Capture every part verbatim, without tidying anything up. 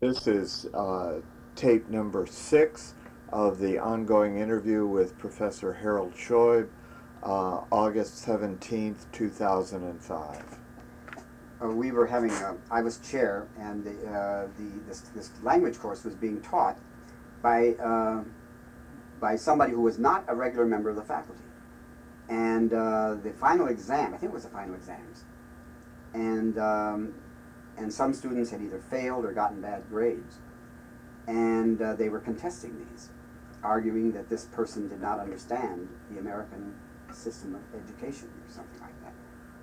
This is uh, tape number six of the ongoing interview with Professor Harold Scheub, uh, August seventeenth, two thousand five. Uh, we were having, a, I was chair, and the, uh, the, this, this language course was being taught by, uh, by somebody who was not a regular member of the faculty. And uh, the final exam, I think it was the final exams, and, um, and some students had either failed or gotten bad grades. And uh, they were contesting these, arguing that this person did not understand the American system of education or something like that.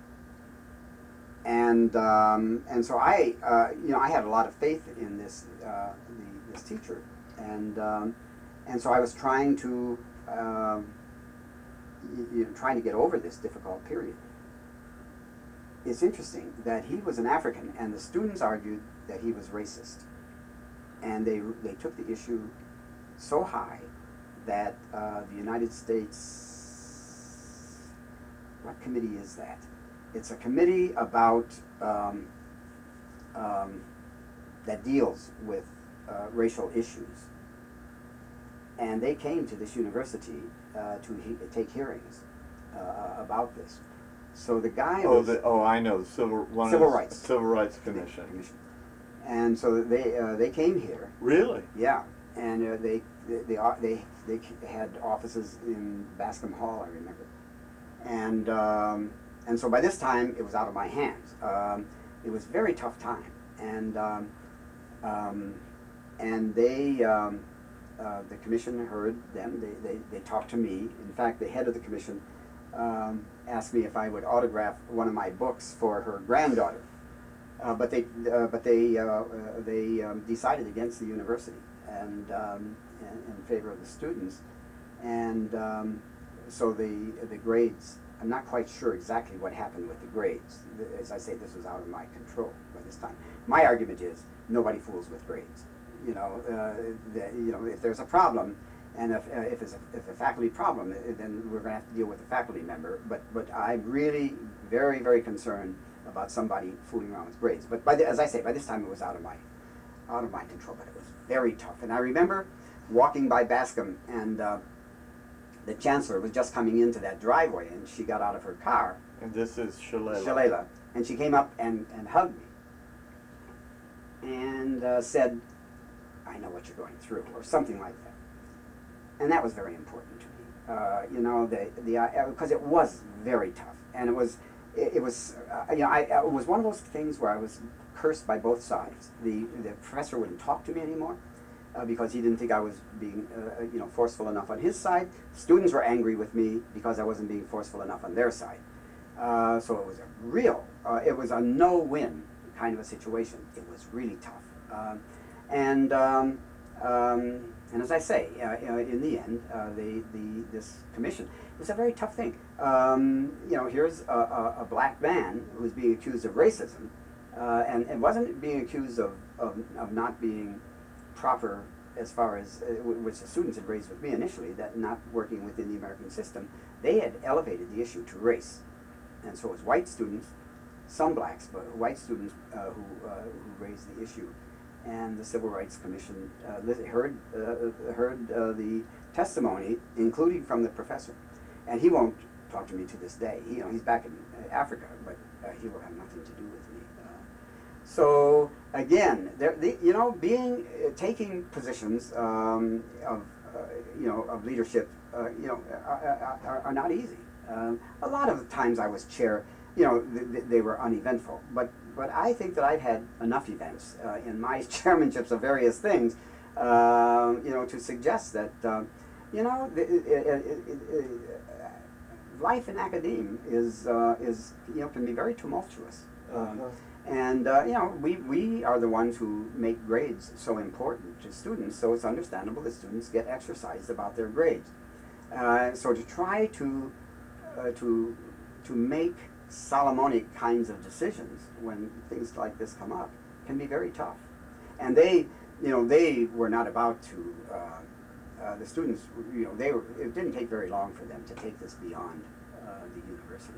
And um, and so I, uh, you know, I had a lot of faith in this uh, the, this teacher, and um, and so I was trying to, uh, you know, trying to get over this difficult period. It's interesting that he was an African, and the students argued that he was racist, and they they took the issue so high that uh, the United States, what committee is that? It's a committee about um, um, that deals with uh, racial issues, and they came to this university uh, to he take hearings uh, about this. So the guy Oh, was the, oh, I know the civil one Civil of the Rights Civil Rights Commission. Commission. And so they uh, they came here. Really? Yeah, and uh, they they, they they they had offices in Bascom Hall, I remember, and. Um, And so by this time, it was out of my hands. Um, it was a very tough time, and um, um, and they, um, uh, the commission heard them. They, they they talked to me. In fact, the head of the commission um, asked me if I would autograph one of my books for her granddaughter. Uh, but they uh, but they uh, uh, they um, decided against the university and, um, and in favor of the students, and um, so the the grades. I'm not quite sure exactly what happened with the grades. As I say, this was out of my control by this time. My argument is nobody fools with grades. You know, uh, the, you know, if there's a problem, and if uh, if it's a, if a faculty problem, then we're going to have to deal with the faculty member. But but I'm really very very concerned about somebody fooling around with grades. But by the, as I say, by this time it was out of my out of my control. But it was very tough. And I remember walking by Bascom and. Uh, The chancellor was just coming into that driveway, and she got out of her car. And this is Shalala. Shalala. And she came up and, and hugged me and uh, said, I know what you're going through, or something like that. And that was very important to me. Uh, you know, the the because uh, it was very tough, and it was it, it was uh, you know I it was one of those things where I was cursed by both sides. The the professor wouldn't talk to me anymore. Uh, because he didn't think I was being, uh, you know, forceful enough on his side. Students were angry with me because I wasn't being forceful enough on their side. Uh, so it was a real, uh, it was a no-win kind of a situation. It was really tough. Um, and um, um, and as I say, uh, in the end, uh, the, the this commission, it was a very tough thing. Um, you know, here's a, a, a black man who's being accused of racism, uh, and, and wasn't being accused of, of, of not being proper as far as, uh, which the students had raised with me initially, that not working within the American system, they had elevated the issue to race. And so it was white students, some blacks, but white students uh, who, uh, who raised the issue. And the Civil Rights Commission uh, heard, uh, heard uh, the testimony, including from the professor. And he won't talk to me to this day. He, you know, he's back in uh, Africa, but uh, he will have nothing to do with me. So again, there, the, you know, being uh, taking positions um, of uh, you know of leadership, uh, you know, are, are, are not easy. Um, a lot of the times I was chair, you know, th th they were uneventful. But but I think that I've had enough events uh, in my chairmanships of various things, uh, you know, to suggest that uh, you know the, it, it, it, it, life in academia is uh, is you know can be very tumultuous. Um, uh-huh. And, uh, you know, we, we are the ones who make grades so important to students, so it's understandable that students get exercised about their grades. Uh, so to try to, uh, to, to make Solomonic kinds of decisions when things like this come up can be very tough. And they, you know, they were not about to, uh, uh, the students, you know, they were, it didn't take very long for them to take this beyond uh, the university.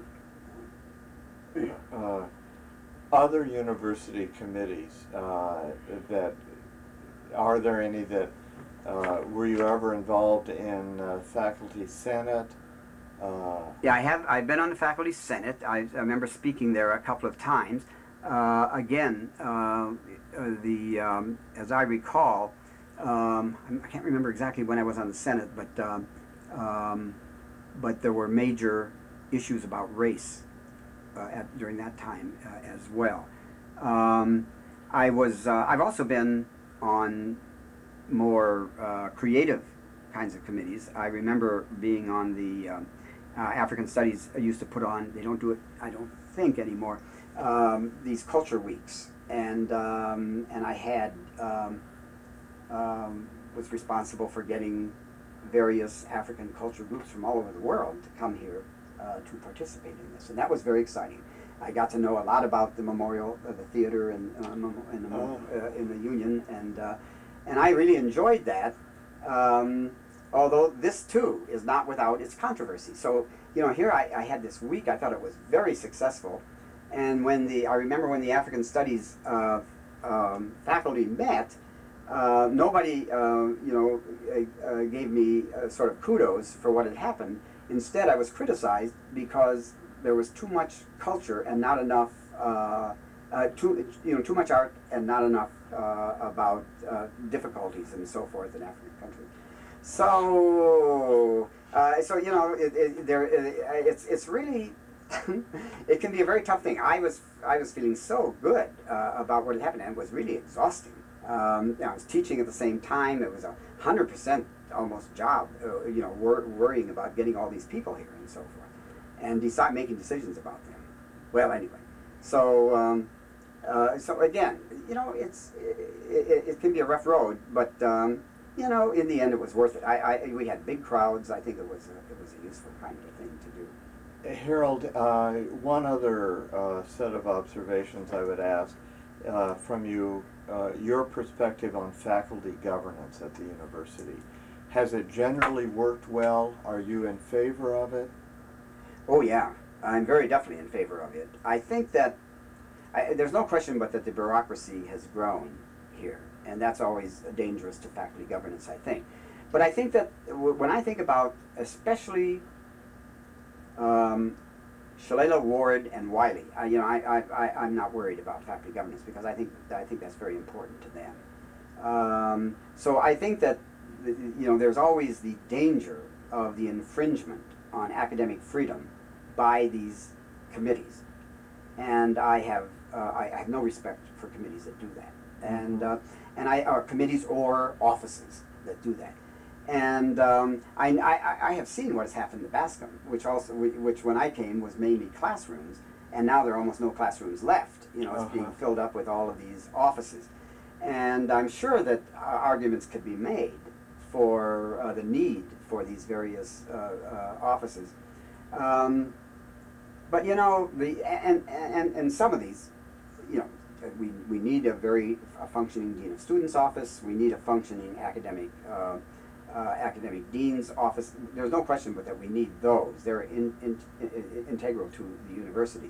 Uh, other university committees uh, that are there any that, uh, were you ever involved in uh, faculty senate? Uh, yeah, I have. I've been on the faculty senate. I, I remember speaking there a couple of times. Uh, again, uh, the um, as I recall, um, I can't remember exactly when I was on the senate, but um, um, but there were major issues about race uh, at, during that time uh, as well. Um, I was. Uh, I've also been on more uh, creative kinds of committees. I remember being on the um, uh, African Studies used to put on. They don't do it, I don't think, anymore. Um, these culture weeks, and um, and I had um, um, was responsible for getting various African culture groups from all over the world to come here uh, to participate in this, and that was very exciting. I got to know a lot about the memorial, uh, the theater, and uh, in, the, oh. uh, in the Union, and uh, and I really enjoyed that. Um, although this too is not without its controversy. So you know, here I, I had this week. I thought it was very successful, and when the I remember when the African Studies uh, um, faculty met, uh, nobody uh, you know uh, uh, gave me uh, sort of kudos for what had happened. Instead, I was criticized because there was too much culture and not enough, uh, uh, too you know, too much art and not enough uh, about uh, difficulties and so forth in African countries. So, uh, so you know, it, it, there, it, it's it's really, it can be a very tough thing. I was I was feeling so good uh, about what had happened, and it was really exhausting. Um, you know, I was teaching at the same time. It was a hundred percent almost job, uh, you know, wor- worrying about getting all these people here and so forth, and decide making decisions about them. Well, anyway, so um, uh, so again, you know, it's it, it, it can be a rough road, but um, you know, in the end, it was worth it. I, I we had big crowds. I think it was a, it was a useful kind of thing to do. Harold, uh, one other uh, set of observations I would ask uh, from you, uh, your perspective on faculty governance at the university. Has it generally worked well? Are you in favor of it? Oh yeah, I'm very definitely in favor of it. I think that I, there's no question but that the bureaucracy has grown here, and that's always dangerous to faculty governance, I think. But I think that w- when I think about especially um, Shalala, Ward, and Wiley, I, you know, I, I, I, I'm not worried about faculty governance because I think I think that's very important to them. Um, so I think that you know there's always the danger of the infringement on academic freedom by these committees, and I have uh, I, I have no respect for committees that do that, and uh, and I or committees or offices that do that, and um, I, I I have seen what has happened to Bascom, which also which when I came was mainly classrooms, and now there are almost no classrooms left. You know, it's uh-huh. being filled up with all of these offices, and I'm sure that uh, arguments could be made for uh, the need for these various uh, uh, offices. Um, but you know, the and, and and some of these, you know, we we need a very a functioning dean of students office. We need a functioning academic uh, uh, academic dean's office. There's no question but that we need those. They're in, in, in, integral to the university.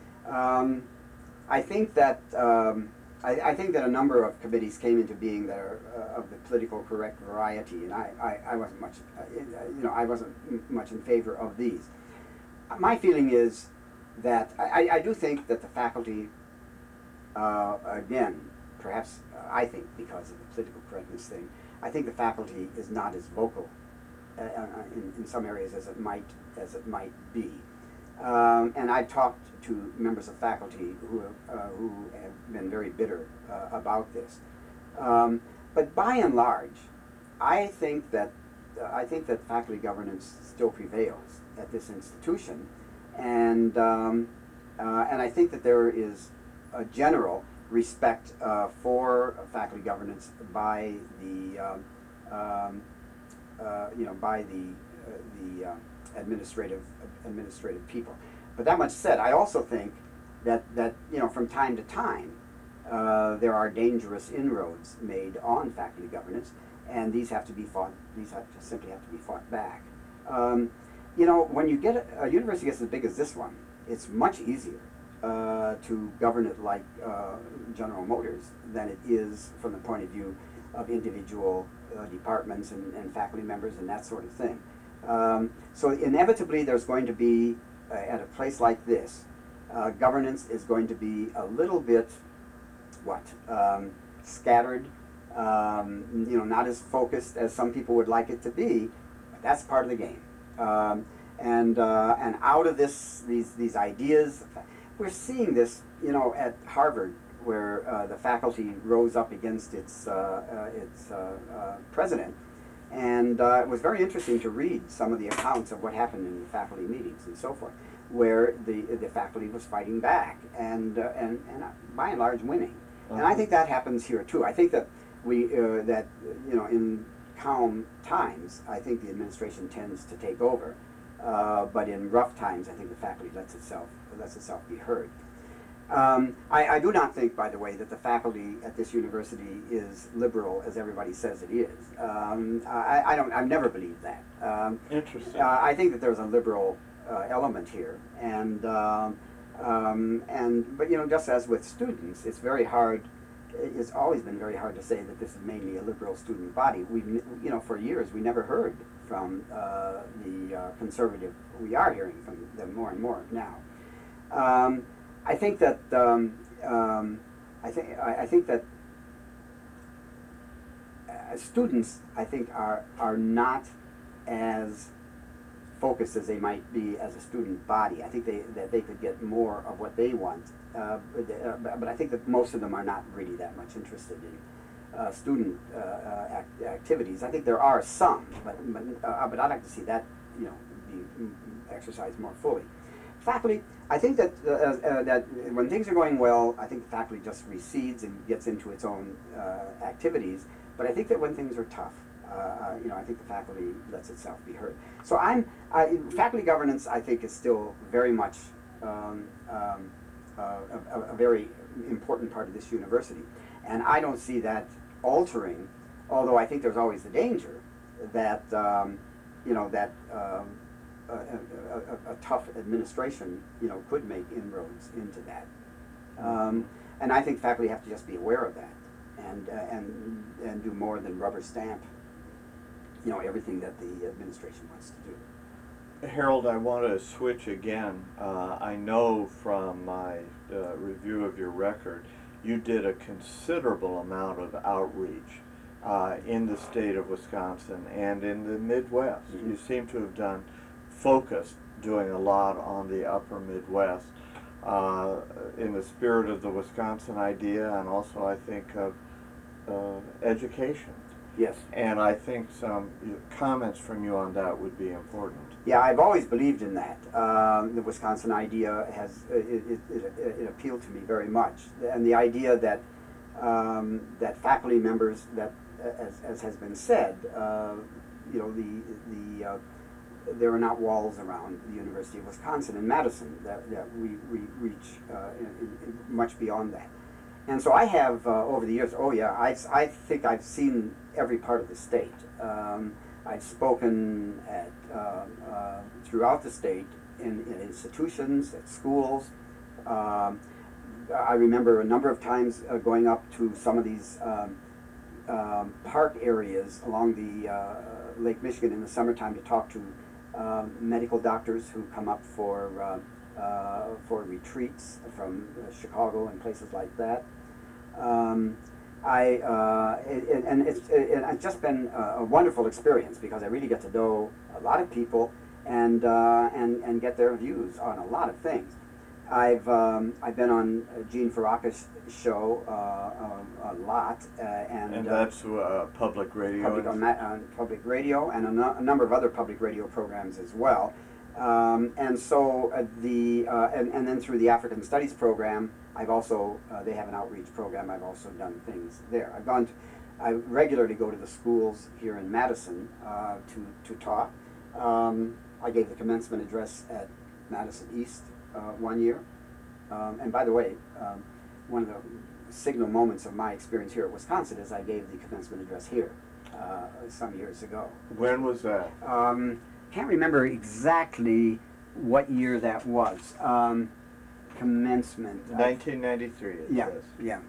Um, I think that. Um, I, I think that a number of committees came into being that are uh, of the politically correct variety, and I, I, I wasn't much, uh, you know, I wasn't m- much in favor of these. My feeling is that I, I do think that the faculty, uh, again, perhaps uh, I think because of the political correctness thing, I think the faculty is not as vocal uh, in, in some areas as it might as it might be. Um, and I've talked to members of faculty who have, uh, who have been very bitter uh, about this. Um, but by and large, I think that uh, I think that faculty governance still prevails at this institution, and um, uh, and I think that there is a general respect uh, for faculty governance by the um, um, uh, you know by the uh, the uh, administrative administrative people. But that much said, I also think that that you know from time to time uh, there are dangerous inroads made on faculty governance, and these have to be fought. These have to simply have to be fought back. Um, you know, when you get a, a university gets as big as this one, it's much easier uh, to govern it like uh, General Motors than it is from the point of view of individual uh, departments and, and faculty members and that sort of thing. Um, so inevitably there's going to be, uh, at a place like this, uh, governance is going to be a little bit, what, um, scattered, um, you know, not as focused as some people would like it to be, but that's part of the game. Um, and uh, and out of this, these these ideas, we're seeing this, you know, at Harvard, where uh, the faculty rose up against its uh, uh, its uh, uh, president, and uh, it was very interesting to read some of the accounts of what happened in the faculty meetings and so forth, where the the faculty was fighting back and uh, and and uh, by and large winning. Uh-huh. And I think that happens here too. I think that we uh, that you know in calm times, I think the administration tends to take over, uh, but in rough times, I think the faculty lets itself lets itself be heard. Um, I, I do not think, by the way, that the faculty at this university is liberal as everybody says it is. Um, I, I don't. I've never believed that. Um, Interesting. Uh, I think that there's a liberal uh, element here, and um, um, and but you know, just as with students, it's very hard. It's always been very hard to say that this is mainly a liberal student body. We, you know, for years we never heard from uh, the uh, conservative. We are hearing from them more and more now. Um, I think that um, um, I think I, I think that uh, students, I think, are are not as focused as they might be as a student body. I think they that they could get more of what they want, uh, but, uh, but I think that most of them are not really that much interested in uh, student uh, uh, act activities. I think there are some, but but, uh, but I'd like to see that, you know, be exercised more fully. Faculty, I think that uh, uh, that when things are going well, I think the faculty just recedes and gets into its own uh, activities. But I think that when things are tough, uh, you know, I think the faculty lets itself be heard. So I'm I, faculty governance. I think is still very much um, um, uh, a, a very important part of this university, and I don't see that altering. Although I think there's always the danger that um, you know that. Um, A, a, a, a tough administration, you know, could make inroads into that, um, and I think faculty have to just be aware of that, and uh, and and do more than rubber stamp, you know, everything that the administration wants to do. Harold, I want to switch again. Uh, I know from my uh, review of your record, you did a considerable amount of outreach uh, in the state of Wisconsin and in the Midwest. Mm-hmm. You seem to have done. Focused doing a lot on the upper Midwest uh, in the spirit of the Wisconsin idea, and also I think of uh, education. Yes. And I think some comments from you on that would be important. Yeah, I've always believed in that. Um, the Wisconsin idea has it, it, it, it appealed to me very much, and the idea that um, that faculty members that, as, as has been said, uh, you know, the the uh, there are not walls around the University of Wisconsin in Madison, that, that we, we reach uh, in, in much beyond that. And so I have, uh, over the years, oh yeah, I, I think I've seen every part of the state. Um, I've spoken at, uh, uh, throughout the state in, in institutions, at schools. Um, I remember a number of times uh, going up to some of these um, um, park areas along the uh, Lake Michigan in the summertime to talk to Um, medical doctors who come up for uh, uh, for retreats from uh, Chicago and places like that. Um, I uh, it, and it's it, it's just been a, a wonderful experience because I really get to know a lot of people and uh, and and get their views on a lot of things. I've um, I've been on Gene Faraka's show uh, um, a lot, uh, and and that's uh, public radio. Public, on, on public radio, and a, no, a number of other public radio programs as well. Um, and so uh, the uh, and and then through the African Studies program, I've also uh, they have an outreach program. I've also done things there. I've gone. To, I regularly go to the schools here in Madison uh, to to talk. Um, I gave the commencement address at Madison East. Uh, one year, um, and by the way, um, one of the signal moments of my experience here at Wisconsin is I gave the commencement address here uh, some years ago. When was that? Um, can't remember exactly what year that was. Um, commencement. nineteen ninety-three. It yeah, says. yeah,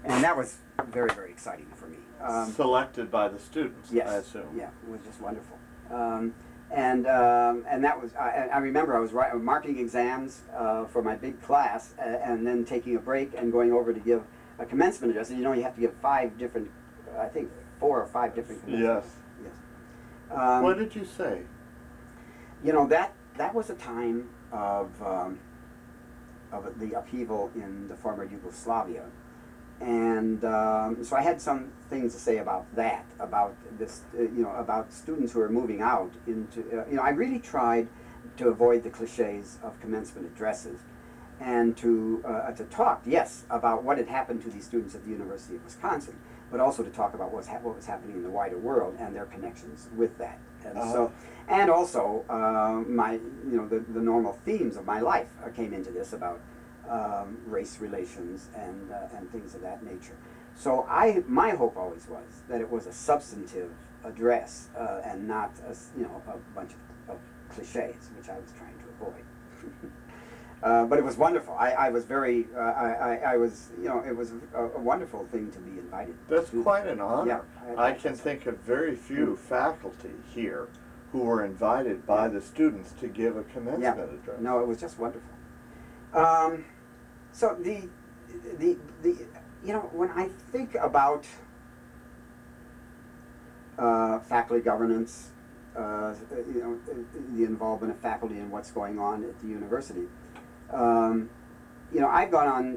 and that was very, very exciting for me. Um, Selected by the students, yes, I assume. Yeah, it was just wonderful. Um, and um, and that was, I, I remember I was writing, marking exams uh, for my big class, uh, and then taking a break and going over to give a commencement address. And you know, you have to give five different, I think four or five different commencements. Yes. Yes. Um, what did you say? You know, that, that was a time of, um, of the upheaval in the former Yugoslavia. And um, so I had some things to say about that, about this, uh, you know, about students who are moving out into, uh, you know, I really tried to avoid the cliches of commencement addresses and to, uh, to talk, yes, about what had happened to these students at the University of Wisconsin, but also to talk about what was, ha- what was happening in the wider world and their connections with that. And uh-huh. so, and also uh, my, you know, the, the normal themes of my life uh, came into this about Um, race relations and uh, and things of that nature. So I, my hope always was that it was a substantive address uh, and not a, you know, a bunch of, of cliches, which I was trying to avoid. uh, but it was wonderful. I, I was very, uh, I, I, I was, you know, it was a, a wonderful thing to be invited. That's to. quite an honor. Yeah, I, I can think of very few faculty here who were invited by the students to give a commencement yeah. address. No, it was just wonderful. Um, so the, the, the, you know, when I think about uh, faculty governance, uh, you know, the involvement of faculty in what's going on at the university, um, you know, I've gone on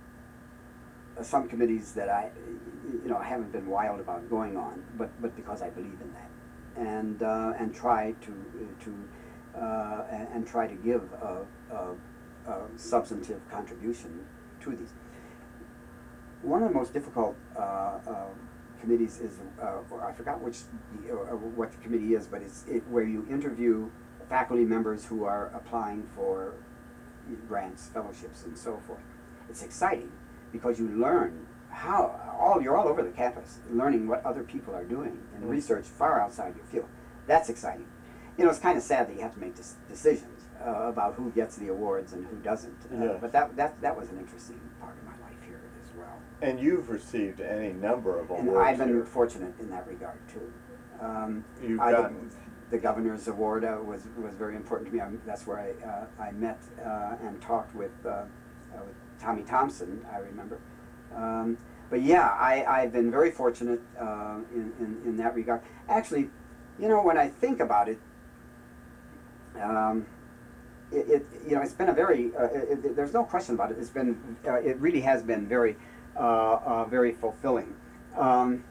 uh, some committees that I, you know, I haven't been wild about going on, but, but because I believe in that, and uh, and try to to uh, and, and try to give a, a Uh, substantive contribution to these. One of the most difficult uh, uh, committees is, uh, or I forgot which, uh, what the committee is, but it's it, where you interview faculty members who are applying for grants, fellowships, and so forth. It's exciting because you learn how all you're all over the campus, learning what other people are doing and mm-hmm. research far outside your field. That's exciting. You know, it's kind of sad that you have to make this decisions. Uh, about who gets the awards and who doesn't. Uh, yes. But that, that that was an interesting part of my life here as well. And you've received any number of awards. And I've been here. fortunate in that regard too. Um, You've I, gotten the, the Governor's Award uh, was was very important to me. I, that's where I uh, I met uh, and talked with, uh, uh, with Tommy Thompson. I remember. Um, but yeah, I I've been very fortunate uh, in, in in that regard. Actually, you know, when I think about it. Um, It, it, you know, it's been a very, uh, it, it, there's no question about it, it's been, uh, it really has been very, uh, uh, very fulfilling. Um,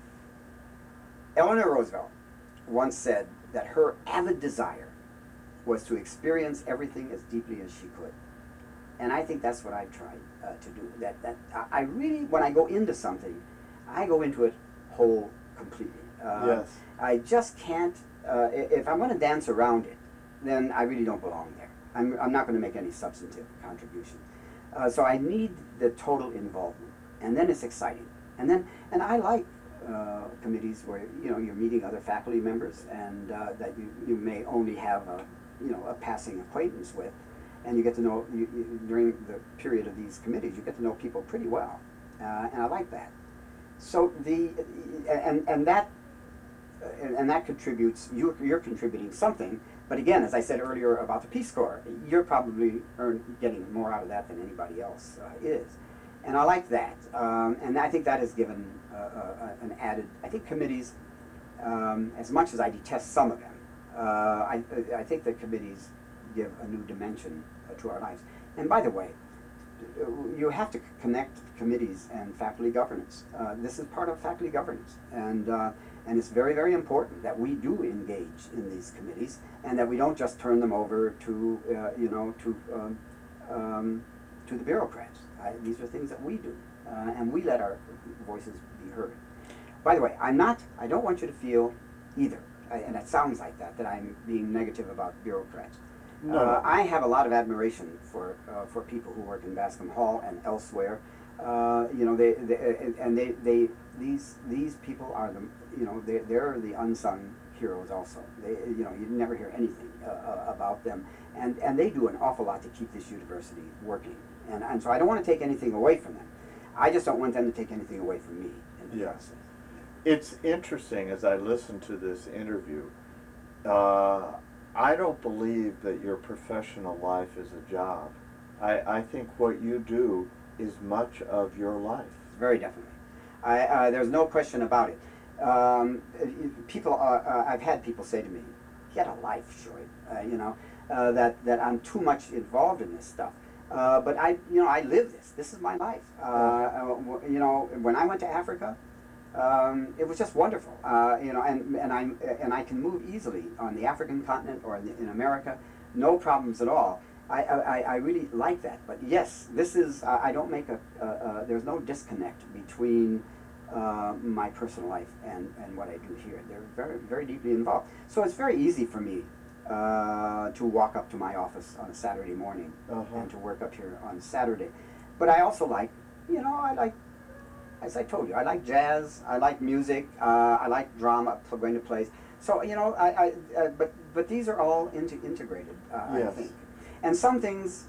Eleanor Roosevelt once said that her avid desire was to experience everything as deeply as she could. And I think that's what I've tried uh, to do. That, that I really, when I go into something, I go into it whole completely. Uh, yes. I just can't, uh, if I'm going to dance around it, then I really don't belong there. I'm, I'm not going to make any substantive contribution. Uh, so I need the total involvement, and then it's exciting. And then, and I like uh, committees where you know you're meeting other faculty members, and uh, that you, you may only have a you know a passing acquaintance with, and you get to know you, you, during the period of these committees, you get to know people pretty well, uh, and I like that. So the and and that and, and that contributes. You you're contributing something. But again, as I said earlier about the Peace Corps, you're probably earn, getting more out of that than anybody else uh, is. And I like that. Um, and I think that has given uh, uh, an added, I think committees, um, as much as I detest some of them, uh, I, I think that committees give a new dimension uh, to our lives. And by the way, you have to connect committees and faculty governance. Uh, this is part of faculty governance. And uh, And it's very, very important that we do engage in these committees and that we don't just turn them over to, uh, you know, to, um, um, to the bureaucrats. I, these are things that we do, uh, and we let our voices be heard. By the way, I'm not, I don't want you to feel either, I, and it sounds like that, that I'm being negative about bureaucrats. No. Uh, I have a lot of admiration for, uh, for people who work in Bascom Hall and elsewhere. Uh, you know, they, they and they, they these these people are the you know they they're the unsung heroes also. They you know you never hear anything uh, about them, and and they do an awful lot to keep this university working. And and so I don't want to take anything away from them. I just don't want them to take anything away from me in the Yeah. process. It's interesting as I listen to this interview. Uh, I don't believe that your professional life is a job. I, I think what you do is much of your life. Very definitely. I, uh, there's no question about it. Um, people, are, uh, I've had people say to me, "Get a life, Shoaib," uh, you know, uh, that that I'm too much involved in this stuff. Uh, but I, you know, I live this. This is my life. Uh, uh, you know, when I went to Africa, um, it was just wonderful. Uh, you know, and and I and I can move easily on the African continent or in, the, in America, no problems at all. I, I, I really like that. But yes, this is. Uh, I don't make a. Uh, uh, there's no disconnect between uh, my personal life and, and what I do here. They're very very deeply involved. So it's very easy for me uh, to walk up to my office on a Saturday morning Uh-huh. and to work up here on Saturday. But I also like, you know, I like, as I told you, I like jazz. I like music. Uh, I like drama, pl- going to plays. So you know, I, I uh, but but these are all into integrated. Uh, I Yes. think. And some things,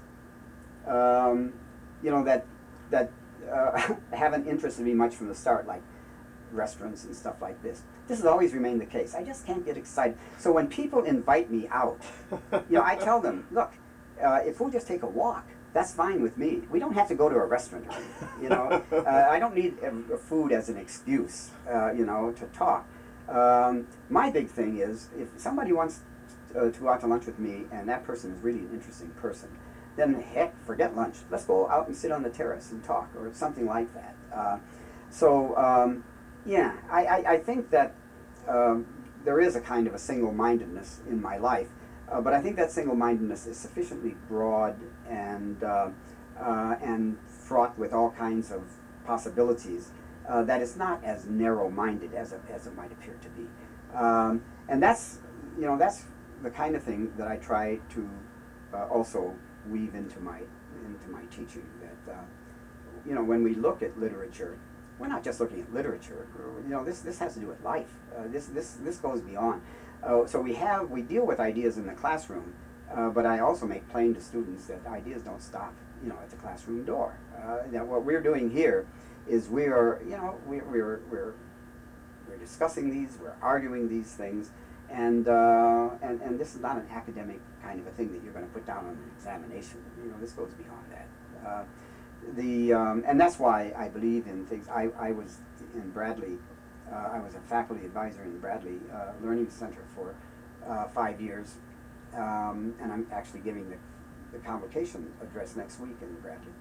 um, you know, that that uh, haven't interested me much from the start, like restaurants and stuff like this. This has always remained the case. I just can't get excited. So when people invite me out, you know, I tell them, look, uh, if we'll just take a walk, that's fine with me. We don't have to go to a restaurant. You know, uh, I don't need uh, food as an excuse, uh, you know, to talk. Um, my big thing is if somebody wants uh, to go out to lunch with me and that person is really an interesting person, then heck, forget lunch. Let's go out and sit on the terrace and talk or something like that. Uh, so, um, yeah, I, I, I think that um, there is a kind of a single-mindedness in my life, uh, but I think that single-mindedness is sufficiently broad and, uh, uh, and fraught with all kinds of possibilities uh, that it's not as narrow-minded as it, as it might appear to be. Um, and that's, you know, that's the kind of thing that I try to uh, also weave into my into my teaching. That uh, you know, when we look at literature, we're not just looking at literature. You know, this this has to do with life. Uh, this this this goes beyond. Uh, so we have we deal with ideas in the classroom, uh, but I also make plain to students that ideas don't stop, you know, at the classroom door. Uh, that what we're doing here is we are, you know, we're we're we're we're discussing these, we're arguing these things. And, uh, and and this is not an academic kind of a thing that you're going to put down on an examination. You know, this goes beyond that. Uh, the um, and that's why I believe in things. I, I was in Bradley. Uh, I was a faculty advisor in Bradley uh, Learning Center for uh, five years, um, and I'm actually giving the, the convocation address next week in Bradley.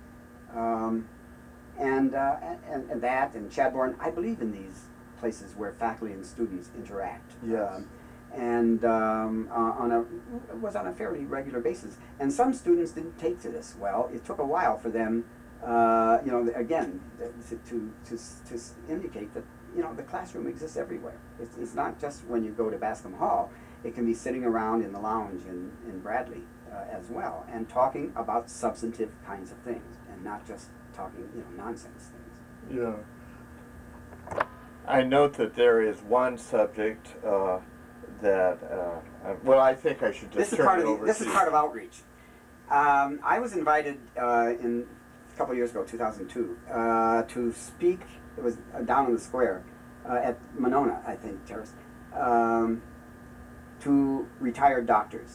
Um, and, uh, and and that and Chadbourne. I believe in these places where faculty and students interact. Yes. Um, and um, uh, on a was on a fairly regular basis. And some students didn't take to this well. It took a while for them, uh, you know, again, to, to to to indicate that, you know, the classroom exists everywhere. It's, it's not just when you go to Bascom Hall. It can be sitting around in the lounge in in Bradley uh, as well, and talking about substantive kinds of things, and not just talking, you know, nonsense things. Yeah. I note that there is one subject uh, that, uh, I, well, I think I should just This is turn part it of the, over this to is you. part of outreach. Um, I was invited uh, in a couple of years ago, two thousand two, uh, to speak. It was uh, down in the square uh, at Monona, I think, Terrace, um, to retired doctors,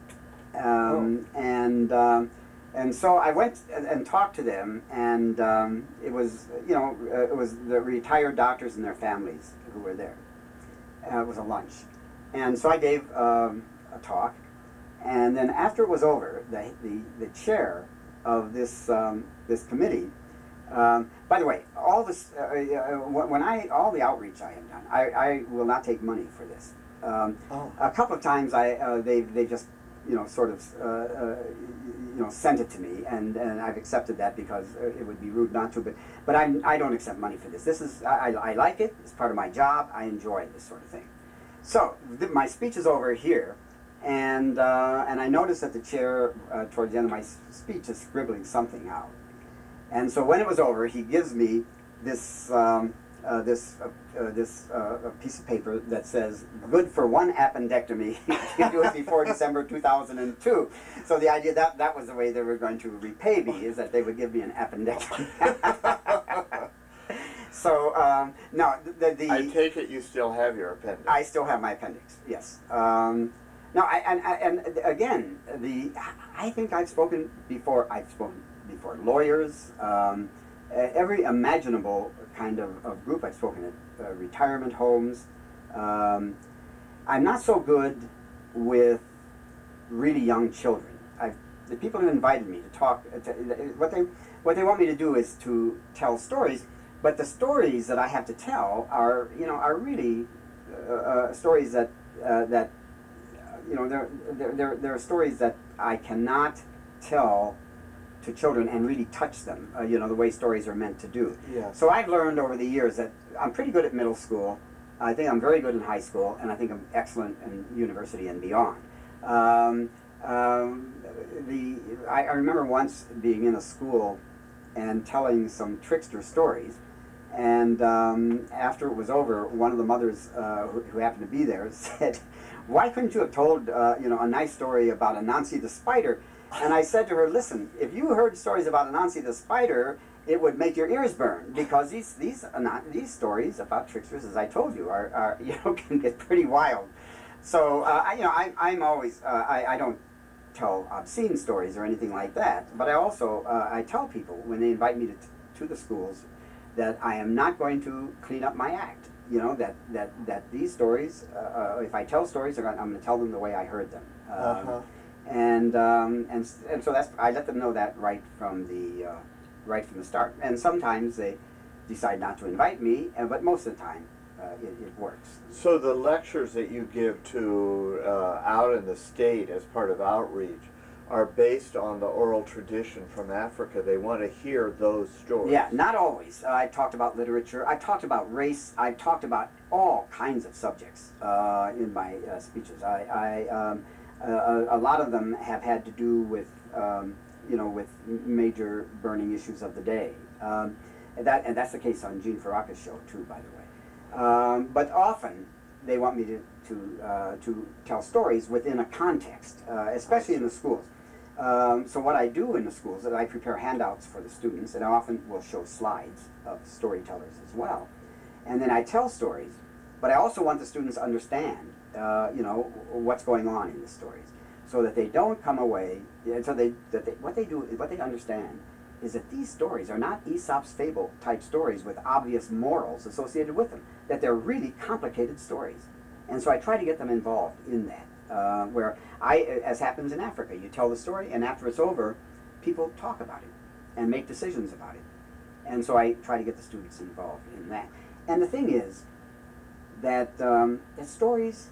um, Oh. and. Um, And so I went and, and talked to them, and um, it was, you know, uh, it was the retired doctors and their families who were there. Uh, it was a lunch. And so I gave um, a talk, and then after it was over, the, the, the chair of this, um, this committee, um, by the way, all this, uh, uh, when I, all the outreach I have done, I, I will not take money for this. Um, Oh. A couple of times I, uh, they, they just, you know, sort of, uh, uh, you know, sent it to me, and, and I've accepted that because it would be rude not to. But but I I don't accept money for this. This is I, I like it. It's part of my job. I enjoy this sort of thing. So th- my speech is over here, and uh, and I noticed that the chair uh, towards the end of my s- speech is scribbling something out. And so when it was over, he gives me this. Um, Uh, this uh, uh, this uh, piece of paper that says good for one appendectomy. You do it before December two thousand two. So the idea that that was the way they were going to repay me, is that they would give me an appendectomy. so um, no, the, the I take it you still have your appendix. I still have my appendix. Yes. Um, no, I, and, and again, the I think I've spoken before. I've spoken before lawyers, um, every imaginable kind of, of group. I've spoken at uh, retirement homes. Um, I'm not so good with really young children. I've, the people who invited me to talk, to, what they what they want me to do is to tell stories, but the stories that I have to tell are, you know, are really uh, uh, stories that uh, that uh, you know, they're, they're they're they're stories that I cannot tell to children and really touch them, uh, you know, the way stories are meant to do. Yeah. So I've learned over the years that I'm pretty good at middle school. I think I'm very good in high school, and I think I'm excellent in university and beyond. Um, um, the I, I remember once being in a school and telling some trickster stories, and um, after it was over, one of the mothers uh, who, who happened to be there said, "Why couldn't you have told uh, you know a nice story about Anansi the spider?" And I said to her, "Listen, if you heard stories about Anansi the spider, it would make your ears burn, because these these uh, these stories about tricksters, as I told you, are, are you know can get pretty wild." So uh, I, you know I, I'm always uh, I, I don't tell obscene stories or anything like that, but I also uh, I tell people when they invite me to to the schools that I am not going to clean up my act. You know that that that these stories, uh, uh, if I tell stories, I'm going to tell them the way I heard them. Um, Uh-huh. And um, and and so that's I let them know that right from the uh, right from the start. And sometimes they decide not to invite me, uh, but most of the time uh, it, it works. So the lectures that you give to uh, out in the state as part of outreach are based on the oral tradition from Africa. They want to hear those stories. Yeah, not always. Uh, I talked about literature. I talked about race. I talked about all kinds of subjects uh, in my uh, speeches. I. I um, Uh, a, a lot of them have had to do with, um, you know, with major burning issues of the day. Um, and, that, and that's the case on Gene Faraka's show, too, by the way. Um, but often they want me to, to, uh, to tell stories within a context, uh, especially in the schools. Um, so what I do in the schools is I prepare handouts for the students, and I often will show slides of storytellers as well. And then I tell stories, but I also want the students to understand Uh, you know, what's going on in the stories, so that they don't come away. So they that they, what they do, what they understand, is that these stories are not Aesop's fable type stories with obvious morals associated with them. That they're really complicated stories, and so I try to get them involved in that. Uh, where I, as happens in Africa, you tell the story, and after it's over, people talk about it and make decisions about it, and so I try to get the students involved in that. And the thing is that um, that stories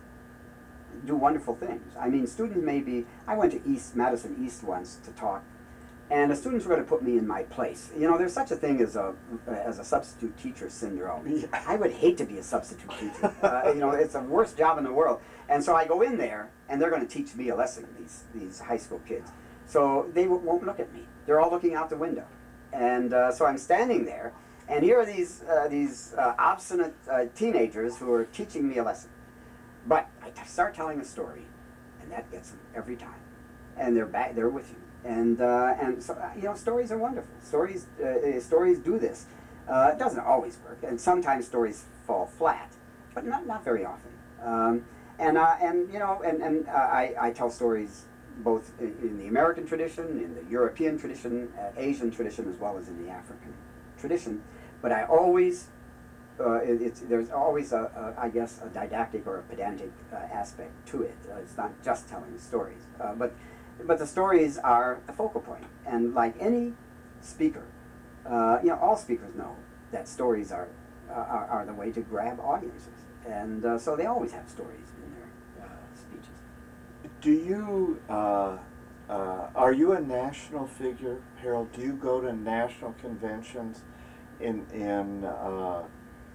do wonderful things. I mean, students may be, I went to East, Madison East once to talk, and the students were going to put me in my place. You know, there's such a thing as a as a substitute teacher syndrome. I would hate to be a substitute teacher. Uh, you know, it's the worst job in the world. And so I go in there, and they're going to teach me a lesson, these, these high school kids. So they w- won't look at me. They're all looking out the window. And uh, so I'm standing there, and here are these, uh, these uh, obstinate uh, teenagers who are teaching me a lesson. But I t- start telling a story, and that gets them every time, and they're back. They're with you, and uh, and so uh, you know, stories are wonderful. Stories, uh, stories do this. Uh, it doesn't always work, and sometimes stories fall flat, but not not very often. Um, and uh, and you know, and and uh, I I tell stories both in, in the American tradition, in the European tradition, uh, Asian tradition, as well as in the African tradition. But I always Uh, it, it's, there's always, a, a, I guess, a didactic or a pedantic uh, aspect to it. Uh, it's not just telling stories. Uh, but, but the stories are the focal point. And like any speaker, uh, you know, all speakers know that stories are, uh, are, are the way to grab audiences. And uh, so they always have stories in their uh, speeches. Do you, uh, uh, are you a national figure, Harold? Do you go to national conventions in, in uh,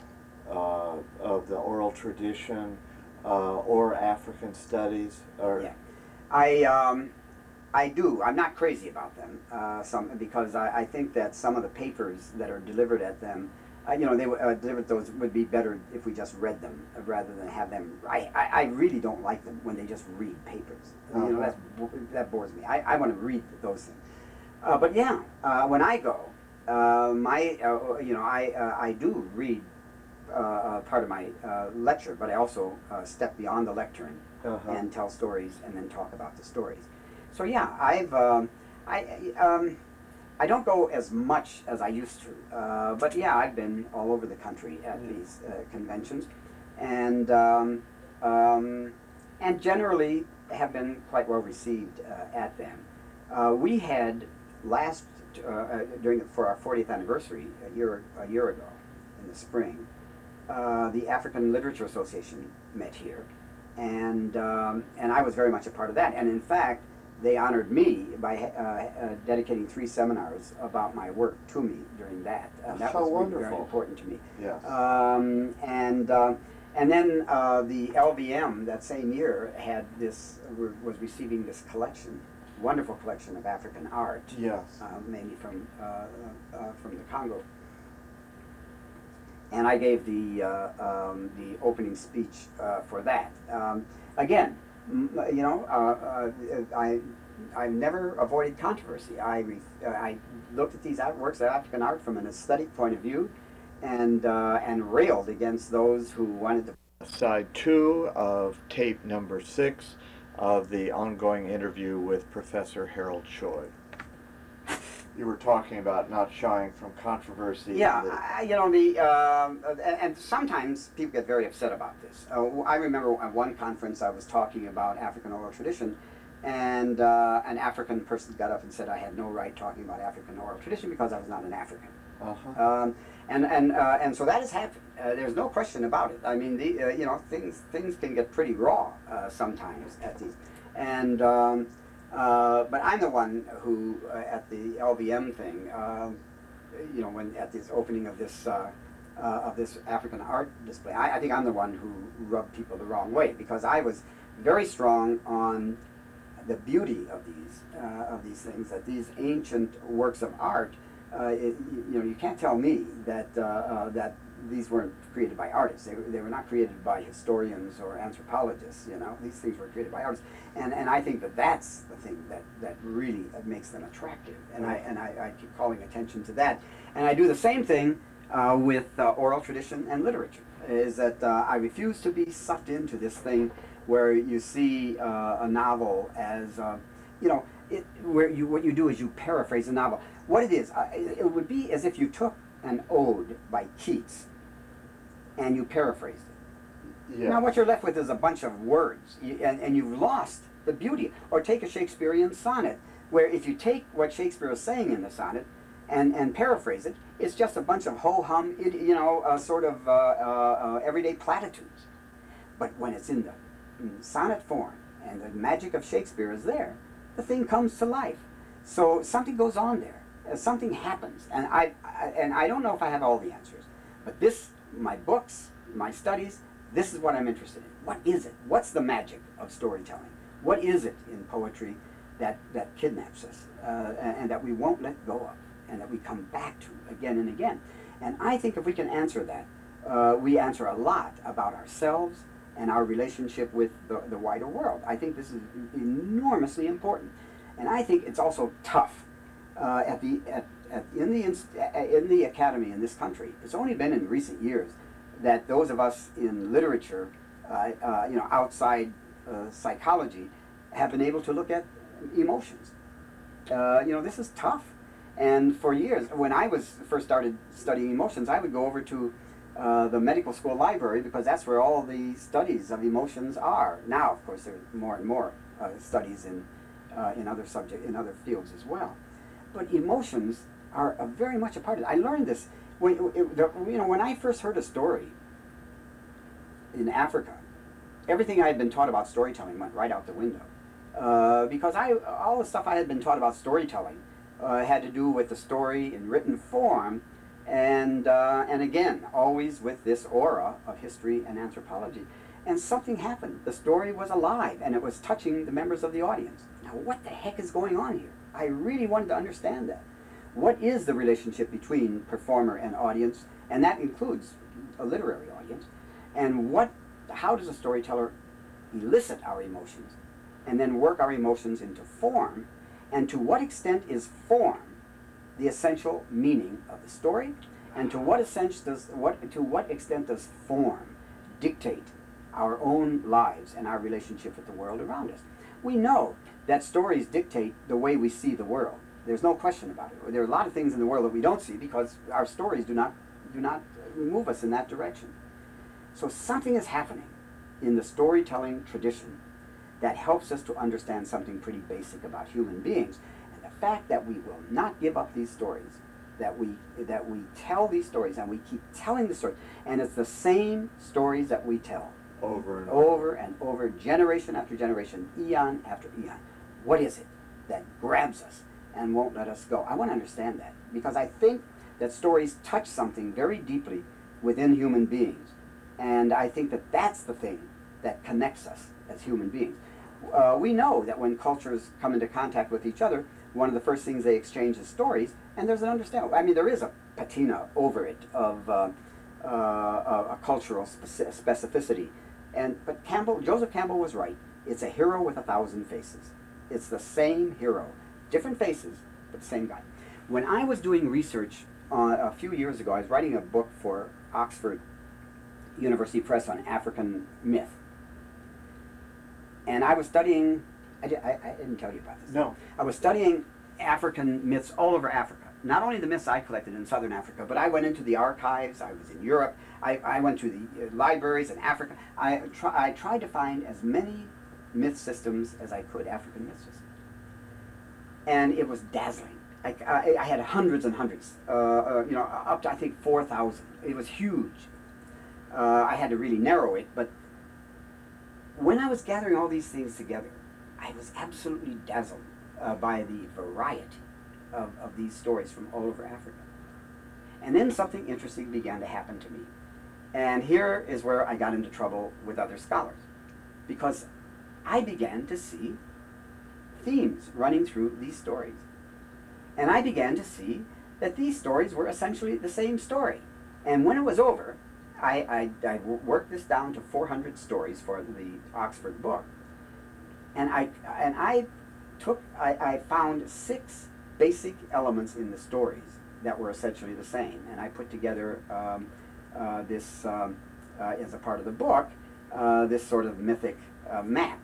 Uh, of the oral tradition uh, or African studies? Or yeah, I um, I do. I'm not crazy about them. Uh, some because I, I think that some of the papers that are delivered at them, uh, you know, they uh, delivered those would be better if we just read them uh, rather than have them. I, I, I really don't like them when they just read papers. Uh-huh. You know, that's, that bores me. I, I want to read those things. Uh, but yeah, uh, when I go, uh, my, uh, you know, I, uh, I do read uh, uh, part of my uh, lecture, but I also uh, step beyond the lecturing Uh-huh. and tell stories and then talk about the stories. So yeah, I've, um, I, um, I don't go as much as I used to, uh, but yeah, I've been all over the country at Yeah. these uh, conventions, and um, um, and generally have been quite well received uh, at them. Uh, we had last uh, uh, during for our fortieth anniversary a year a year ago in the spring, uh, the African Literature Association met here, and um, and I was very much a part of that. And in fact, they honored me by uh, uh, dedicating three seminars about my work to me during that. Uh, that So was really wonderful. very important to me. Yes. Um, and uh, and then uh, the L V M that same year had this was receiving this collection, wonderful collection of African art, Yes. uh, mainly from uh, uh, from the Congo. And I gave the uh, um, the opening speech uh, for that. Um, again, m- you know, uh, uh, I I've never avoided controversy. I re- uh, I looked at these art- works of African art from an aesthetic point of view, and uh, and railed against those who wanted to. Side two of tape number six of the ongoing interview with Professor Harold Choi. You were talking about not shying from controversy. Yeah, that- I, you know, the um, uh, and, and sometimes people get very upset about this. Uh, I remember at one conference I was talking about African oral tradition, and uh, an African person got up and said I had no right talking about African oral tradition because I was not an African. Uh-huh. Um, and and uh, and so that has happened. Uh, there's no question about it. I mean, the uh, you know things things can get pretty raw uh, sometimes at these, and. Um, Uh, but I'm the one who, uh, at the L V M thing, um, you know, when at this opening of this uh, uh, of this African art display, I, I think I'm the one who rubbed people the wrong way because I was very strong on the beauty of these uh, of these things. That these ancient works of art, uh, it, you know, you can't tell me that uh, uh, that these weren't created by artists. They, were- they were not created by historians or anthropologists, you know. These things were created by artists. And and I think that that's the thing that, that really makes them attractive. And I and I, I keep calling attention to that. And I do the same thing uh, with uh, oral tradition and literature, is that uh, I refuse to be sucked into this thing where you see uh, a novel as, uh, you know, it, where you what you do is you paraphrase a novel. What it is, uh, it, it would be as if you took an ode by Keats and you paraphrased it. Yes. Now what you're left with is a bunch of words, you, and, and you've lost the beauty. Or take a Shakespearean sonnet, where if you take what Shakespeare is saying in the sonnet and, and paraphrase it, it's just a bunch of ho-hum, it, you know, uh, sort of uh, uh, uh, everyday platitudes. But when it's in the in sonnet form and the magic of Shakespeare is there, the thing comes to life. So something goes on there. Uh, something happens, and I, I and I don't know if I have all the answers, but this, my books, my studies, this is what I'm interested in. What is it? What's the magic of storytelling? What is it in poetry that, that kidnaps us uh, and, and that we won't let go of and that we come back to again and again? And I think if we can answer that, uh, we answer a lot about ourselves and our relationship with the, the wider world. I think this is enormously important. And I think it's also tough. Uh, at the at, at in the inst- in the academy in this country, it's only been in recent years that those of us in literature, uh, uh, you know, outside uh, psychology, have been able to look at emotions. Uh, you know, this is tough. And for years, when I was first started studying emotions, I would go over to uh, the medical school library because that's where all the studies of emotions are. Now, of course, there's more and more uh, studies in uh, in other subject in other fields as well. But emotions are a very much a part of it. I learned this when it, the, you know when I first heard a story in Africa. Everything I had been taught about storytelling went right out the window uh, because I all the stuff I had been taught about storytelling uh, had to do with the story in written form, and uh, and again always with this aura of history and anthropology. And something happened. The story was alive, and it was touching the members of the audience. Now, what the heck is going on here? I really wanted to understand that. What is the relationship between performer and audience, and that includes a literary audience, and what, how does a storyteller elicit our emotions, and then work our emotions into form, and to what extent is form the essential meaning of the story, and to what extent does what to what extent does form dictate our own lives and our relationship with the world around us. We know that stories dictate the way we see the world. There's no question about it. There are a lot of things in the world that we don't see because our stories do not do not move us in that direction. So something is happening in the storytelling tradition that helps us to understand something pretty basic about human beings. And the fact that we will not give up these stories, that we that we tell these stories and we keep telling the stories, and it's the same stories that we tell over and over, over and over, generation after generation, eon after eon. What is it that grabs us and won't let us go? I want to understand that, because I think that stories touch something very deeply within human beings, and I think that that's the thing that connects us as human beings. Uh, we know that when cultures come into contact with each other, one of the first things they exchange is stories, and there's an understanding. I mean, there is a patina over it of uh, uh, a cultural speci- specificity. And but Campbell, Joseph Campbell was right. It's a hero with a thousand faces. It's the same hero, different faces, but the same guy. When I was doing research uh, a few years ago, I was writing a book for Oxford University Press on African myth. And I was studying, I, di- I, I didn't tell you about this. No. I was studying African myths all over Africa. Not only the myths I collected in southern Africa, but I went into the archives, I was in Europe, I, I went to the uh, libraries in Africa. I, try, I tried to find as many myth systems as I could, African myth systems. And it was dazzling. I, I, I had hundreds and hundreds, uh, uh, you know, up to I think four thousand. It was huge. Uh, I had to really narrow it, but when I was gathering all these things together, I was absolutely dazzled uh, by the variety of, of these stories from all over Africa. And then something interesting began to happen to me. And here is where I got into trouble with other scholars, because I began to see themes running through these stories. And I began to see that these stories were essentially the same story. And when it was over, I, I, I worked this down to four hundred stories for the Oxford book. And I, and I took, I, I found six basic elements in the stories that were essentially the same. And I put together um, uh, this, um, uh, as a part of the book, uh, this sort of mythic uh, map.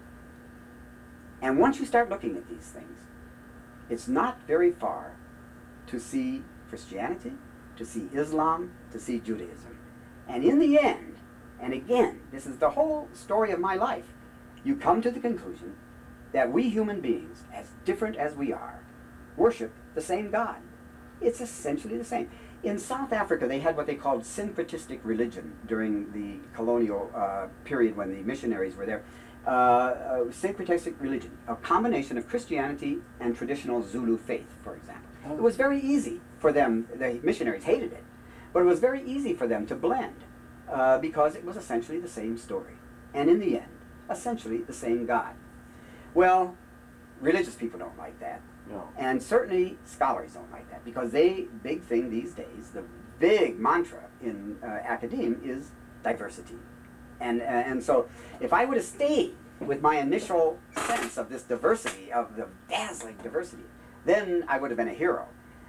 And once you start looking at these things, it's not very far to see Christianity, to see Islam, to see Judaism. And in the end, and again, this is the whole story of my life, you come to the conclusion that we human beings, as different as we are, worship the same God. It's essentially the same. In South Africa, they had what they called syncretistic religion during the colonial uh, period when the missionaries were there. Uh, uh, syncretistic religion, a combination of Christianity and traditional Zulu faith, for example. Oh. It was very easy for them, the missionaries hated it, but it was very easy for them to blend uh, because it was essentially the same story. And in the end, essentially the same God. Well, religious people don't like that. No. And certainly scholars don't like that, because they, big thing these days, the big mantra in uh, academia is diversity. And, uh, and so if I would have stayed with my initial sense of this diversity, of the dazzling diversity, then I would have been a hero.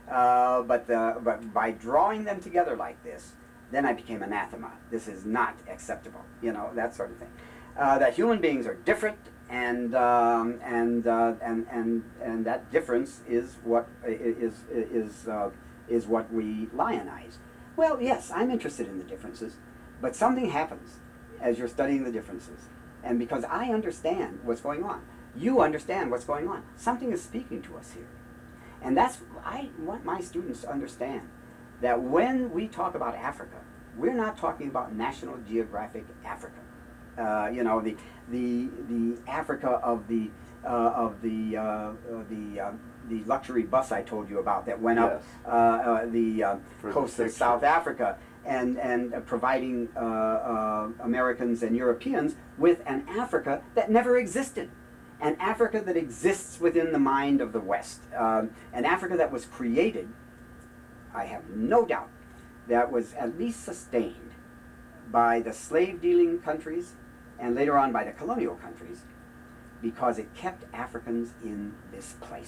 Uh, but, the, but by drawing them together like this, then I became anathema. This is not acceptable, you know, that sort of thing. Uh, that human beings are different, and um, and, uh, and and and that difference is what is is uh, is what we lionize. Well, yes, I'm interested in the differences, but something happens as you're studying the differences, and because I understand what's going on, you understand what's going on. Something is speaking to us here, and that's I want my students to understand that when we talk about Africa, we're not talking about National Geographic Africa. Uh, you know, the the the Africa of the uh, of the uh, uh, the uh, the luxury bus I told you about that went up Yes. uh, uh, the uh, For coast the of South Africa and and uh, providing uh, uh, Americans and Europeans with an Africa that never existed, an Africa that exists within the mind of the West, um, an Africa that was created, I have no doubt, that was at least sustained by the slave-dealing countries and later on by the colonial countries, because it kept Africans in this place.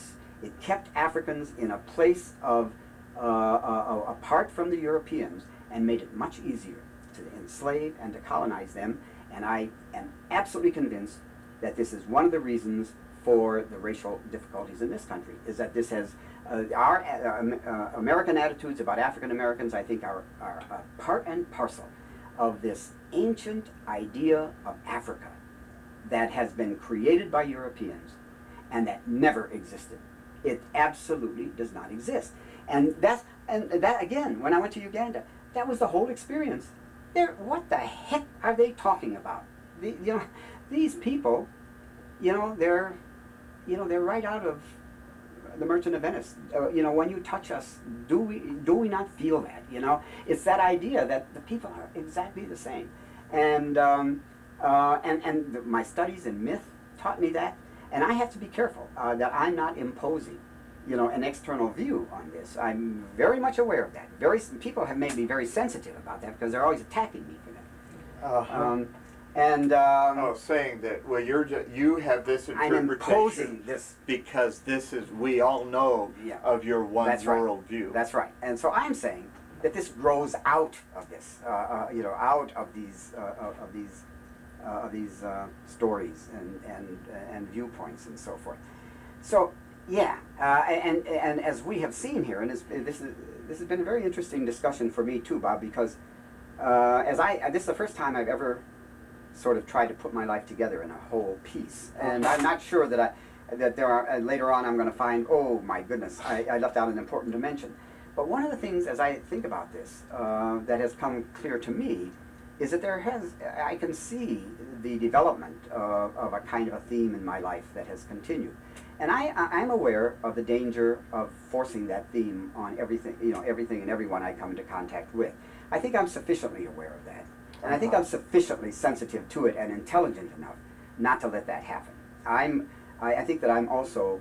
It kept Africans in a place of uh, uh, apart from the Europeans and made it much easier to enslave and to colonize them. And I am absolutely convinced that this is one of the reasons for the racial difficulties in this country, is that this has, uh, our uh, uh, American attitudes about African Americans, I think, are, are uh, part and parcel of this ancient idea of Africa that has been created by Europeans and that never existed. It absolutely does not exist. And that's, and that again, when I went to Uganda, that was the whole experience. They're, what the heck are they talking about? The, you know, these people, you know, they're, you know, they're right out of The Merchant of Venice. Uh, you know, when you touch us, do we do we not feel that? You know, it's that idea that the people are exactly the same. And um, uh, and and the, my studies in myth taught me that. And I have to be careful uh, that I'm not imposing, you know, an external view on this. I'm very much aware of that. Very people have made me very sensitive about that because they're always attacking me for that. Uh-huh. Um, and um, oh, saying that well, you're ju- you have this I'm interpretation imposing this because this is we all know Yeah. of your one That's right. world view. That's right. And so I'm saying that this grows out of this, uh, uh, you know, out of these uh, of, of these uh, of these uh, stories and and and viewpoints and so forth. So yeah, uh, and and as we have seen here, and it's, this is this has been a very interesting discussion for me too, Bob, because uh, as I this is the first time I've ever sort of tried to put my life together in a whole piece, and I'm not sure that I that there are uh, later on I'm going to find, oh my goodness, I, I left out an important dimension. But one of the things as I think about this uh, that has come clear to me is that there has I can see the development uh, of a kind of a theme in my life that has continued. And I, I'm aware of the danger of forcing that theme on everything, you know, everything and everyone I come into contact with. I think I'm sufficiently aware of that. And I think I'm sufficiently sensitive to it and intelligent enough not to let that happen. I'm, I, I think that I'm also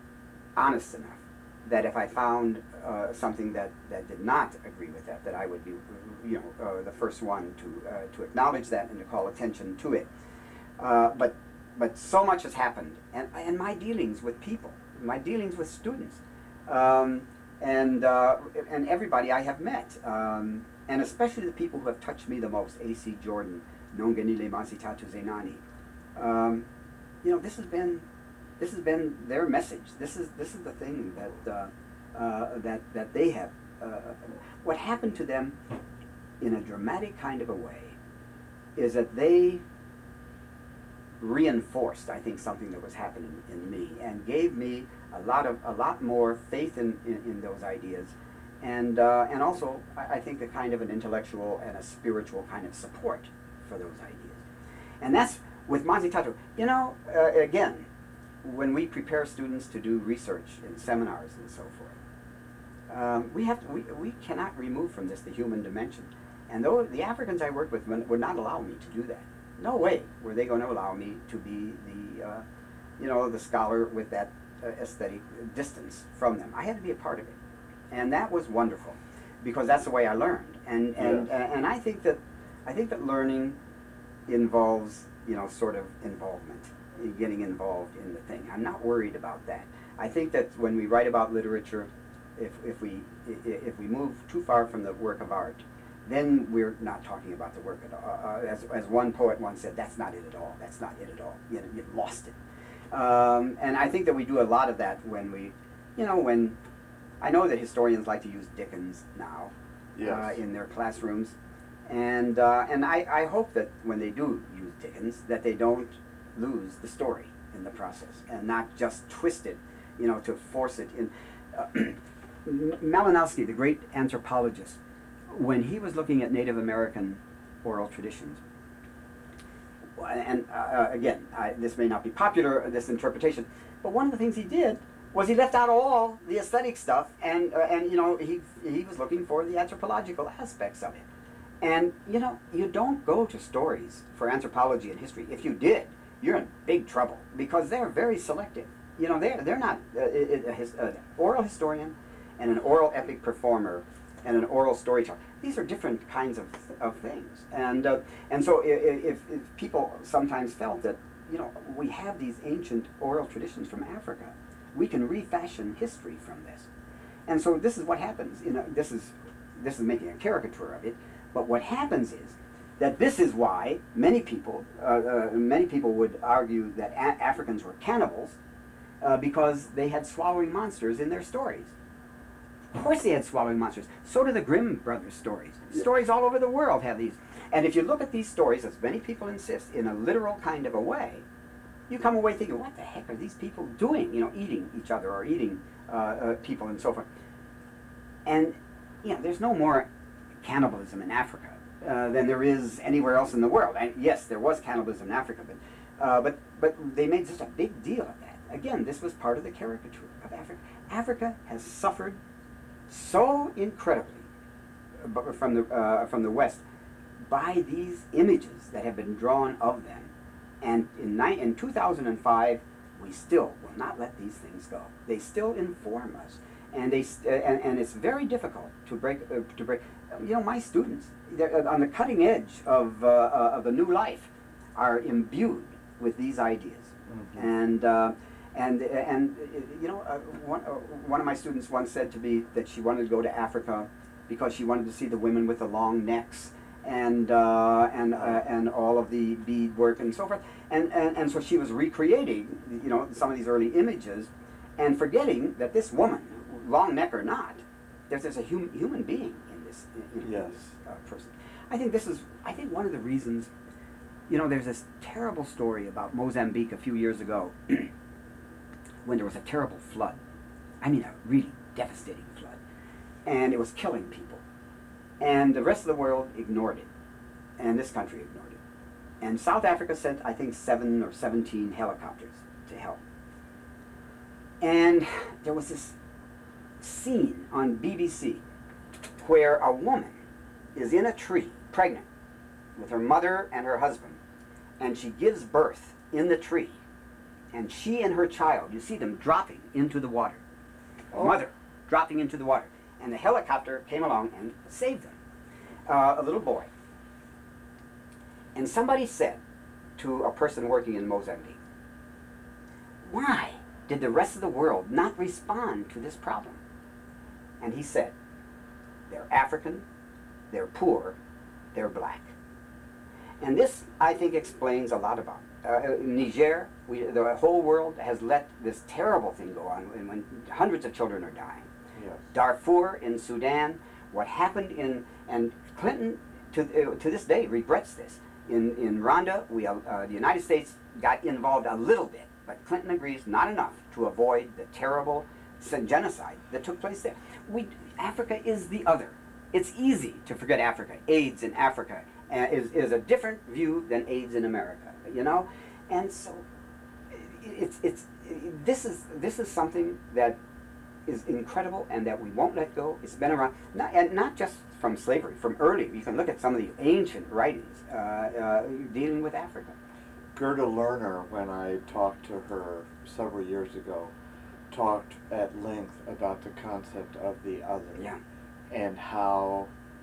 honest enough that if I found uh, something that, that did not agree with that, that I would be, you know, uh, the first one to uh, to acknowledge that and to call attention to it. Uh, but but so much has happened, and and my dealings with people, my dealings with students, um, and uh, and everybody I have met. Um, And especially the people who have touched me the most, A C Jordan, Nongenile Masitatu Zenani. Um, you know, this has been, this has been their message. This is this is the thing that uh, uh, that that they have. Uh, what happened to them, in a dramatic kind of a way, is that they reinforced, I think, something that was happening in me, and gave me a lot of a lot more faith in in, in those ideas. And uh, and also, I, I think a kind of an intellectual and a spiritual kind of support for those ideas. And that's with Masitatu. You know, uh, again, when we prepare students to do research in seminars and so forth, um, we have to, we, we cannot remove from this the human dimension. And though the Africans I worked with would not allow me to do that. No way were they going to allow me to be the, uh, you know, the scholar with that uh, aesthetic distance from them. I had to be a part of it. And that was wonderful, because that's the way I learned. And and Yeah. uh, and I think that I think that learning involves, you know, sort of involvement, getting involved in the thing. I'm not worried about that. I think that when we write about literature, if if we if we move too far from the work of art, then we're not talking about the work at all. Uh, as as one poet once said, that's not it at all. That's not it at all. You know, you've lost it. Um, and I think that we do a lot of that when we, you know, when. I know that historians like to use Dickens now Yes. uh, in their classrooms, and uh, and I, I hope that when they do use Dickens, that they don't lose the story in the process and not just twist it, you know, to force it in. Uh, Malinowski, the great anthropologist, when he was looking at Native American oral traditions, and uh, again, I, this may not be popular, this interpretation, but one of the things he did was he left out all the aesthetic stuff, and uh, and you know he he was looking for the anthropological aspects of it, and you know you don't go to stories for anthropology and history. If you did, you're in big trouble because they're very selective. You know they're they're not uh, a, his, uh, oral historian and an oral epic performer and an oral storyteller. These are different kinds of of things, and uh, and so if, if if people sometimes felt that you know we have these ancient oral traditions from Africa. we can refashion history from this. And so this is what happens. You know, this is this is making a caricature of it. But what happens is that this is why many people uh, uh, many people would argue that a- Africans were cannibals uh, because they had swallowing monsters in their stories. Of course they had swallowing monsters. So do the Grimm brothers' stories. Yeah. Stories all over the world have these. And if you look at these stories, as many people insist, in a literal kind of a way, you come away thinking, what the heck are these people doing? You know, eating each other or eating uh, uh, people and so forth. And, you know, there's no more cannibalism in Africa uh, than there is anywhere else in the world. And yes, there was cannibalism in Africa, but, uh, but, but they made such a big deal of that. Again, this was part of the caricature of Africa. Africa has suffered so incredibly uh, from the, uh, from the West by these images that have been drawn of them. And in, ni- in two thousand five, we still will not let these things go. They still inform us. And, they st- uh, and, and it's very difficult to break, uh, to break. You know, my students, they're uh, on the cutting edge of, uh, uh, of the new life, are imbued with these ideas. Mm-hmm. And, uh, and, and uh, you know, uh, one, uh, one of my students once said to me that she wanted to go to Africa because she wanted to see the women with the long necks and uh, and uh, and all of the beadwork and so forth, and, and and so she was recreating, you know, some of these early images, and forgetting that this woman, long neck or not, there's, there's a hum, human being in this, in, yes. in this uh, person. I think this is, I think one of the reasons, you know, there's this terrible story about Mozambique a few years ago, when there was a terrible flood. I mean, a really devastating flood, and it was killing people. And the rest of the world ignored it. And this country ignored it. And South Africa sent, I think, seven or seventeen helicopters to help. And there was this scene on B B C where a woman is in a tree, pregnant, with her mother and her husband. And she gives birth in the tree. And she and her child, you see them dropping into the water. Oh. Mother dropping into the water. And the helicopter came along and saved them, uh, a little boy. And somebody said to a person working in Mozambique, why did the rest of the world not respond to this problem? And he said, they're African, they're poor, they're black. And this, I think, explains a lot about it. Uh, in Niger, we, the whole world has let this terrible thing go on when, when hundreds of children are dying. Yes. Darfur in Sudan, what happened in, and Clinton to uh, to this day regrets this. In in Rwanda, we uh, the United States got involved a little bit, but Clinton agrees not enough to avoid the terrible genocide that took place there. We Africa is the other. It's easy to forget Africa. AIDS in Africa uh, is is a different view than AIDS in America. You know, and so it's it's this is this is something that is incredible and that we won't let go. It's been around, not, and not just from slavery, from early. You can look at some of the ancient writings uh, uh, dealing with Africa. Gerda Lerner, when I talked to her several years ago, talked at length about the concept of the other. Yeah. And how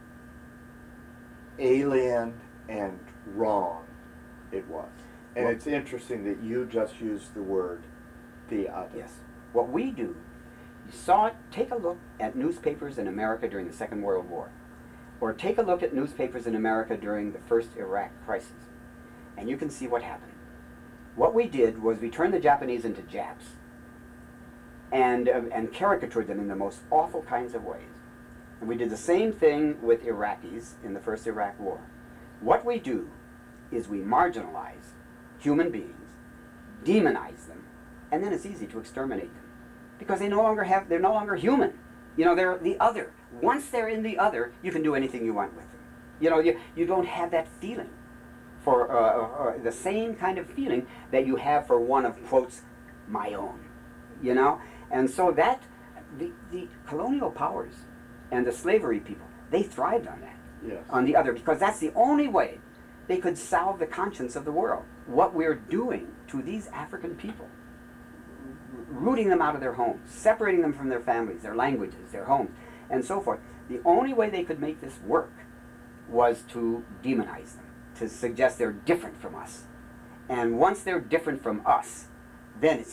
alien and wrong it was. And well, it's interesting that you just used the word the other. Yes. What we do, you saw it, take a look at newspapers in America during the Second World War, or take a look at newspapers in America during the first Iraq crisis, and you can see what happened. What we did was we turned the Japanese into Japs and, uh, and caricatured them in the most awful kinds of ways. And we did the same thing with Iraqis in the first Iraq War. What we do is we marginalize human beings, demonize them, and then it's easy to exterminate them. Because they no longer have, they're no longer human. You know, they're the other. Once they're in the other, you can do anything you want with them. You know, you, you don't have that feeling for uh, uh, the same kind of feeling that you have for one of, quotes, my own. You know? And so that, the, the colonial powers and the slavery people, they thrived on that. Yes. On the other, because that's the only way they could salve the conscience of the world. What we're doing to these African people, rooting them out of their homes, separating them from their families, their languages, their homes, and so forth. The only way they could make this work was to demonize them, to suggest they're different from us. And once they're different from us, then it's easy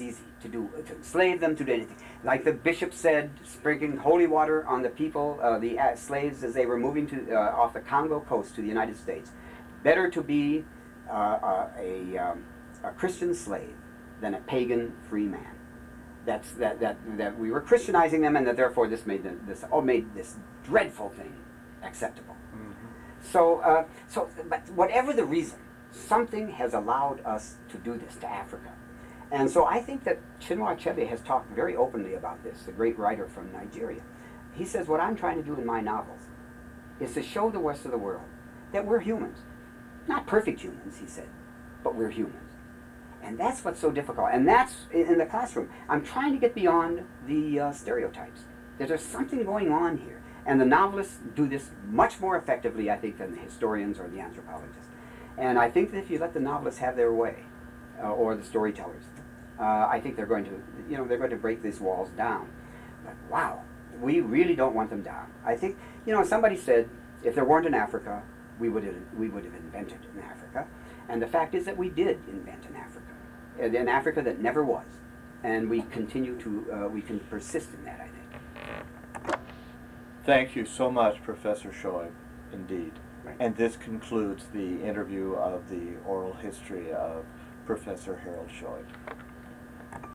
to do to enslave them, to do anything. Like the bishop said, sprinkling holy water on the people, uh, the uh, slaves as they were moving to uh, off the Congo coast to the United States. Better to be uh, uh, a, um, a Christian slave than a pagan free man. That's that that that we were Christianizing them, and that therefore this made the, this oh made this dreadful thing acceptable. Mm-hmm. So uh, so but whatever the reason, something has allowed us to do this to Africa. And so I think that Chinua Achebe has talked very openly about this, the great writer from Nigeria. He says, what I'm trying to do in my novels is to show the rest of the world that we're humans. Not perfect humans, he said, but we're humans. And that's what's so difficult. And that's in the classroom. I'm trying to get beyond the uh, stereotypes. That there's something going on here. And the novelists do this much more effectively, I think, than the historians or the anthropologists. And I think that if you let the novelists have their way, uh, or the storytellers, uh, I think they're going to, you know, they're going to break these walls down. But wow, we really don't want them down. I think, you know, somebody said, if there weren't an Africa, we would have, we would have invented an Africa. And the fact is that we did invent an Africa, an Africa that never was. And we continue to, uh, we can persist in that, I think. Thank you so much, Professor Shoaib, indeed. Right. And this concludes the interview of the oral history of Professor Harold Shoaib.